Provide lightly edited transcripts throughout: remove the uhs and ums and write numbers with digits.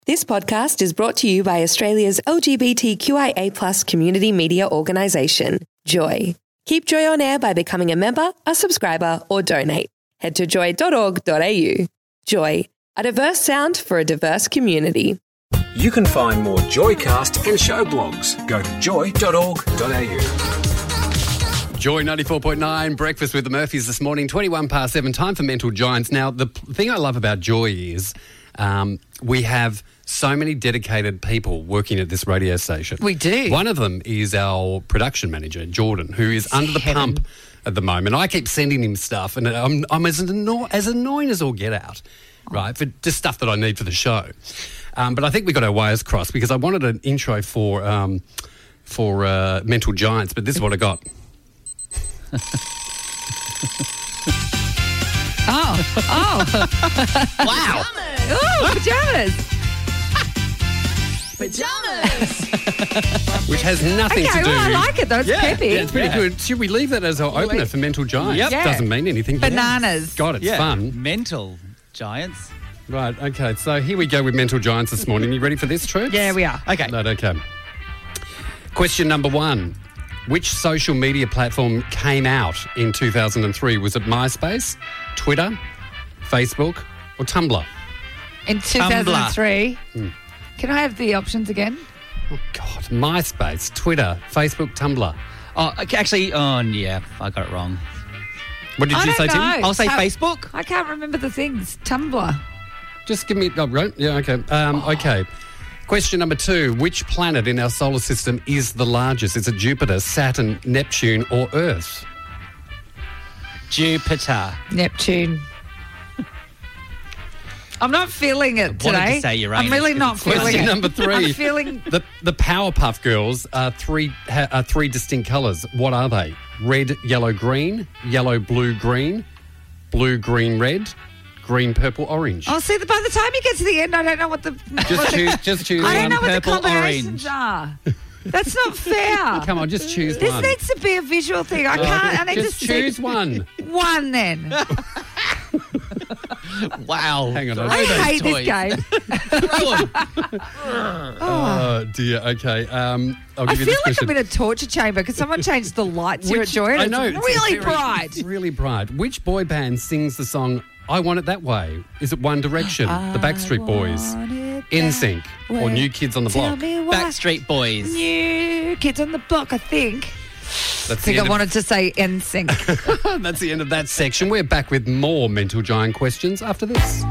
This podcast is brought to you by Australia's LGBTQIA+ community media organisation, Joy. Keep Joy on air by becoming a member, a subscriber, or donate. Head to joy.org.au. Joy, a diverse sound for a diverse community. You can find more Joycast and show blogs. Go to joy.org.au. Joy 94.9, breakfast with the Murphys this morning, 7:21, time for Mental Giants. Now, the thing I love about Joy is we have so many dedicated people working at this radio station. We do. One of them is our production manager, Jordan, who is under the pump at the moment. I keep sending him stuff, and I'm as annoying as all get out, right, for just stuff that I need for the show. But I think we got our wires crossed because I wanted an intro for Mental Giants, but this is what I got. Wow. Ooh, pajamas. Which has nothing to do... Well, I like it, though. It's peppy. Yeah, it's pretty good. Should we leave that as our opener for Mental Giants? Yep. Yeah. Doesn't mean anything. but- Bananas. God, it's fun. Mental Giants. Right, okay. So here we go with Mental Giants this morning. You ready for this, Troops? Yeah, we are. Okay. Right, okay. Question number 1. Which social media platform came out in 2003? Was it MySpace, Twitter, Facebook, or Tumblr? In 2003. Can I have the options again? Oh, God. MySpace, Twitter, Facebook, Tumblr. Oh, okay, actually, yeah, I got it wrong. What did I you don't say, Tim? know. I'll say Facebook. I can't remember the things. Tumblr. Just give me... Oh, right. Yeah, okay. Okay. Question number 2. Which planet in our solar system is the largest? Is it Jupiter, Saturn, Neptune, or Earth? Jupiter. Neptune. I'm not feeling it today. wanted to say Uranus. I'm really not feeling Question it. number 3. I'm feeling... The Powerpuff Girls are three distinct colours. What are they? Red, yellow, green, yellow, blue, green, blue, green, red, green, purple, orange. Oh, see, by the time you get to the end, I don't know what the... Just choose I don't one. know what the Purple, combinations are. That's not fair. Come on, just choose This one. needs to be a visual thing. I can't... I need Just to choose see one. one then. Wow. Hang on. I hate this game. Oh, dear. Okay. I'll I give you feel this like question. I'm in a torture chamber because someone changed the lights here at Joy and I know. it's really bright. It's really bright. Which boy band sings the song I Want It That Way? Is it One Direction, the Backstreet Boys, NSYNC, or New Kids on the Tell Block? me why. Backstreet Boys. New Kids on the Block, I think. That's I think I wanted to say NSYNC. That's the end of that section. We're back with more Mental Giant questions after this.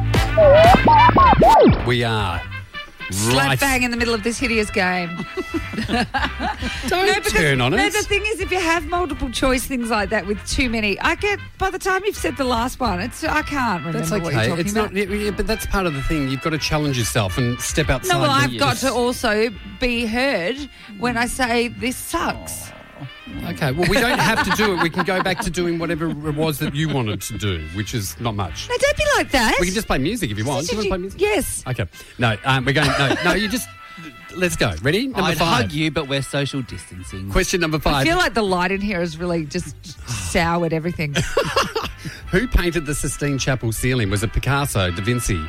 We are Slap right. bang in the middle of this hideous game. Don't turn on No, us. the thing is, if you have multiple choice things like that with too many, by the time you've said the last one, I can't remember That's what you're okay. talking It's about. not, yeah, but that's part of the thing. You've got to challenge yourself and step outside. No, well, your- I've got to also be heard when I say this sucks. Okay, well, we don't have to do it. We can go back to doing whatever it was that you wanted to do, which is not much. No, don't be like that. We can just play music if you want. Do you want to play music? Yes. Okay. No, we're going... No, you just... Let's go. Ready? Number I'd 5. hug you, but we're social distancing. Question number 5. I feel like the light in here has really just soured everything. Who painted the Sistine Chapel ceiling? Was it Picasso, Da Vinci,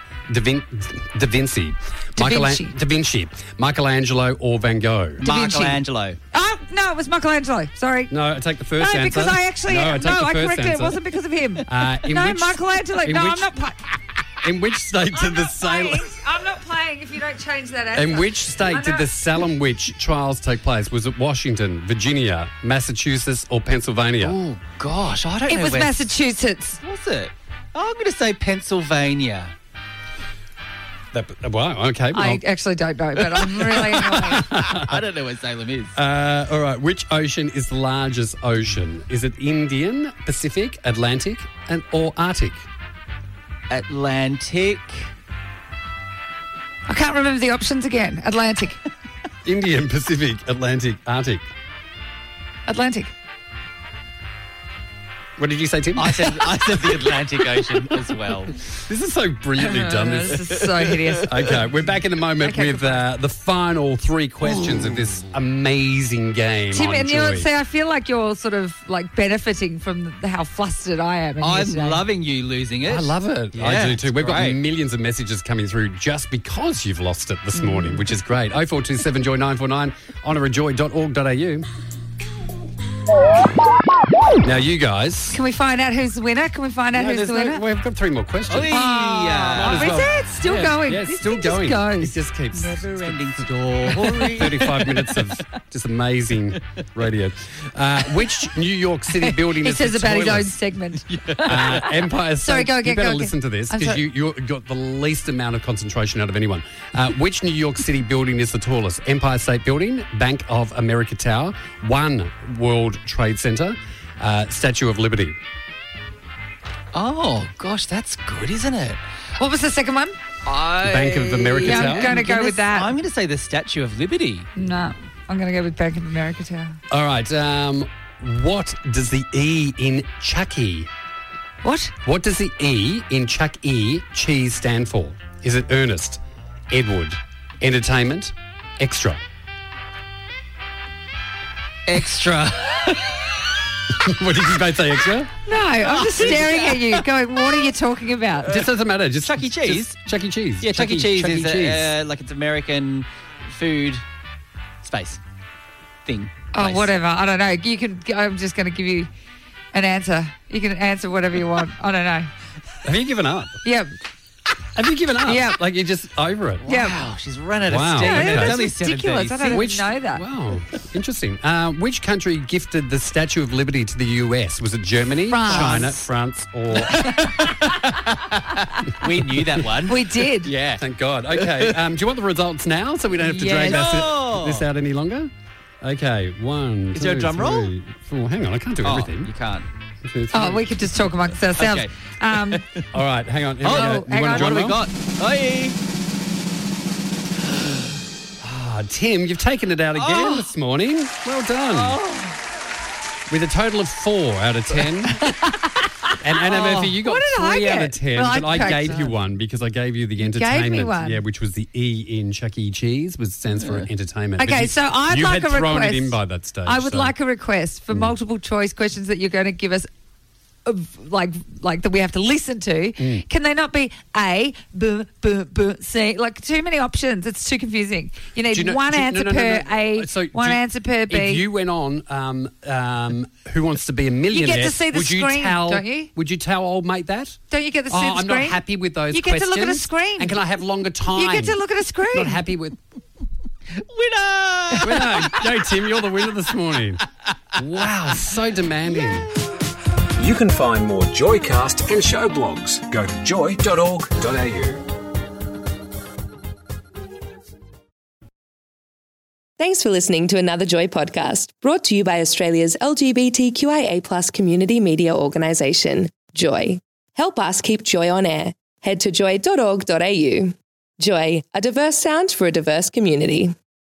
Michelangelo, or Van Gogh? Da Vinci. Michelangelo. Oh, no, it was Michelangelo. Sorry. No, I take the first No, answer. because I actually... I take the first corrected it. answer. It wasn't because of him. In No, which- Michelangelo. in No, which- I'm not playing. In which state did the Salem... I'm not playing if you don't change that answer. In which state did the Salem witch trials take place? Was it Washington, Virginia, Massachusetts, or Pennsylvania? Oh, gosh, I don't know It was where... Massachusetts. Was it? I'm going to say Pennsylvania. Wow, okay. Well, I actually don't know, but I'm really annoyed. I don't know where Salem is. all right. Which ocean is the largest ocean? Is it Indian, Pacific, Atlantic, or Arctic? Atlantic. I can't remember the options again. Atlantic. Indian, Pacific, Atlantic, Arctic. Atlantic. What did you say, Tim? I said the Atlantic Ocean as well. This is so brilliantly done. This is so hideous. Okay, we're back in a moment Okay, with the final 3 questions of this amazing game. Tim, on and Joy. I feel like you're sort of like benefiting from how flustered I am. in here I'm today. loving you losing it. I love it. Yeah, I do too. it's We've got great. millions of messages coming through just because you've lost it this morning, which is great. 0427 Joy 949 honorajoy.org.au. Now, you guys. Can we find out who's the winner? Can we find out who's the winner? We've got 3 more questions. Hey, Might as Is well. it? It's still going. Yeah, it's This still thing just going. goes. It just keeps. Never-ending story. 35 minutes of just amazing radio. Which New York City building He is says the about his own tallest? segment. Empire State. Sorry, go again, You better go again. listen to this I'm because sorry. you got the least amount of concentration out of anyone. Which New York City building is the tallest? Empire State Building, Bank of America Tower, One World Trade Center, Statue of Liberty. Oh, gosh, that's good, isn't it? What was the second one? Bank of America Yeah, Tower. I'm going to go with that. I'm going to say the Statue of Liberty. No, I'm going to go with Bank of America Tower. All right. What does the E in Chucky? What? What does the E in Chuck E. Cheese stand for? Is it Ernest, Edward, Entertainment, Extra? Extra. What did you both say, Extra? No, I'm just staring at you, going, "What are you talking about?" Just doesn't matter. Just Chuck E. Cheese? just Chuck E. Cheese. Yeah, Chuck E. Cheese Chuck E. is Cheese. like it's American food space thing. Oh, place. whatever. I don't know. You can. I'm just going to give you an answer. You can answer whatever you want. I don't know. Have you given up? Yep. Have you given up? Yeah. Like you're just over it? Yeah. Wow, she's run out of Wow. steam. Yeah, It's that's only ridiculous. I don't 7:36. even know that. Wow, interesting. Which country gifted the Statue of Liberty to the US? Was it Germany, France. China, France, or... We knew that one. We did. Yeah. Thank God. Okay, do you want the results now so we don't have to drag Yes. this out any longer? Okay, 1, Is there a drum roll? 3, 4. Hang on, I can't do Oh, everything. you can't. 2, 3. Oh, we could just talk amongst ourselves. Okay. All right, hang on. Here we Oh, go. hang You want on. a drum What have we roll? got? Oi. Ah, Tim, you've taken it out again this morning. Well done. With a total of 4 out of 10. And Anna Murphy, you got What did I 3 out of get? 10, Well, I but I cracked gave you up. one because I gave you the gave me entertainment. one. Yeah, which was the E in Chuck E. Cheese, which stands for entertainment. But Okay, you- so I'd you like had a thrown request. it in by that stage. I would so- like a request for multiple choice questions that you're going to give us, like that we have to listen to. Can they not be A, B, B, B, C? Like too many options. It's too confusing. You need Do you know- one do you- answer no, no, per no, no. A, So one do you- answer per B. If you went on Who Wants to Be a Millionaire, see the would you screen, tell, don't you? Would you tell old mate that? Don't you get to see the I'm screen? not happy with those You get questions. to look at a screen. And can I have longer time? You get to look at a screen. Not happy with... Winner! Winner. Go, Tim, you're the winner this morning. Wow, so demanding. You can find more Joycast and show blogs. Go to joy.org.au. Thanks for listening to another Joy podcast brought to you by Australia's LGBTQIA+ community media organisation, Joy. Help us keep Joy on air. Head to joy.org.au. Joy, a diverse sound for a diverse community.